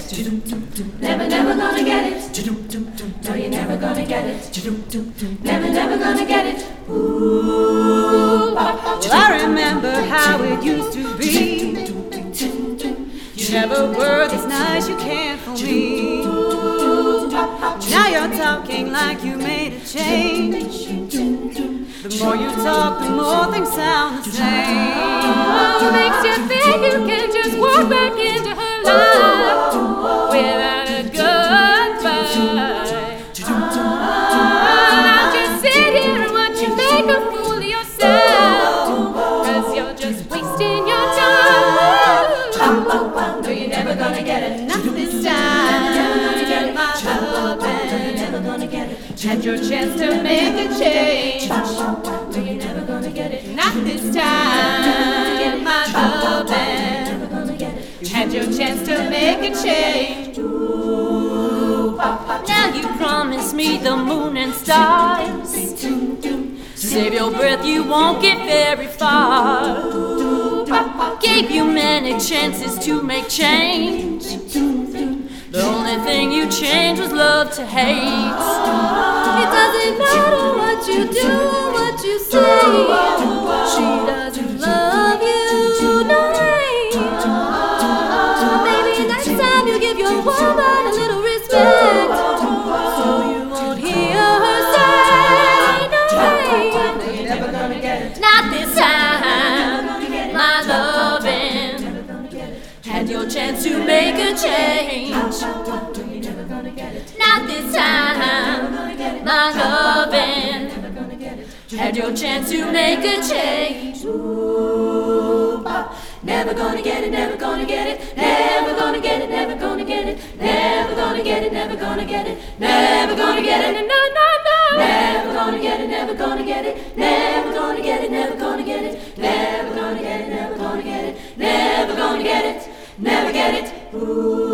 Never, never gonna get it. No, you're never gonna get it. Never, never gonna get it. Ooh, papa. Well, I remember how it used to be. You never were this nice, you can't fool me. Now you're talking like you made a change. The more you talk, the more things sound the same. What makes you think you can just walk back into her life without a goodbye? I'll just sit here and watch you make a fool of yourself, 'cause you're just wasting your time. No, you're never gonna get it. Not this time, my lovin'. Never gonna get it. Had your chance to make a change. No, you're never gonna get it. Not this time, my lovin'. Never gonna get it. You had your chance to make a change. Now you promised me the moon and stars. Save your breath, you won't get very far. Gave you many chances to make change. The only thing you changed was love to hate. It doesn't matter what you do or what you say. She doesn't love you, no way. Maybe next time you give your woman a little respect, so you won't hear her say no way. No, you're never gonna get it. Not this time, my lovin'. Had your chance to make a change. Not this time, my lovin'. Had your chance to make a change. Never gonna get it, never gonna get it, never gonna get it, never gonna get it, never gonna get it, never gonna get it, never gonna get it, No, no, no. never gonna get it, never gonna get it, never gonna get it, never gonna get it, never gonna get it, never gonna get it, never gonna get it, never get it. Ooh.